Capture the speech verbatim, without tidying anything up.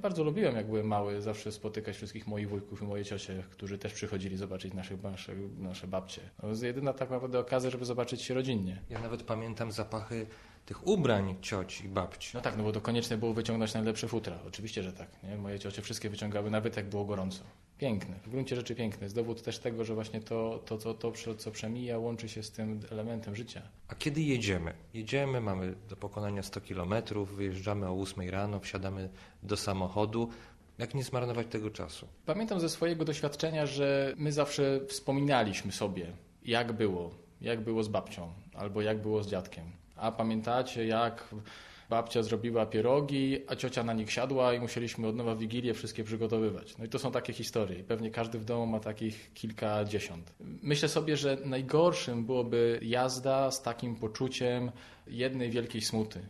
bardzo lubiłem, jak byłem mały, zawsze spotykać wszystkich moich wujków i moje ciocie, którzy też przychodzili zobaczyć naszych, nasze, nasze babcie. To jest jedyna tak naprawdę okazja, żeby zobaczyć się rodzinnie. Ja nawet pamiętam zapachy tych ubrań cioci i babci. No tak, no bo to koniecznie było wyciągnąć najlepsze futra. Oczywiście, że tak. Nie? Moje ciocie wszystkie wyciągały, nawet jak było gorąco. Piękne, w gruncie rzeczy piękne. Jest dowód też tego, że właśnie to, to, to, to, co przemija, łączy się z tym elementem życia. A kiedy jedziemy? Jedziemy, mamy do pokonania sto kilometrów, wyjeżdżamy o ósmej rano, wsiadamy do samochodu. Jak nie zmarnować tego czasu? Pamiętam ze swojego doświadczenia, że my zawsze wspominaliśmy sobie, jak było, jak było z babcią, albo jak było z dziadkiem. A pamiętacie, jak babcia zrobiła pierogi, a ciocia na nich siadła i musieliśmy od nowa Wigilię wszystkie przygotowywać. No i to są takie historie. I pewnie każdy w domu ma takich kilkadziesiąt. Myślę sobie, że najgorszym byłoby jazda z takim poczuciem jednej wielkiej smuty.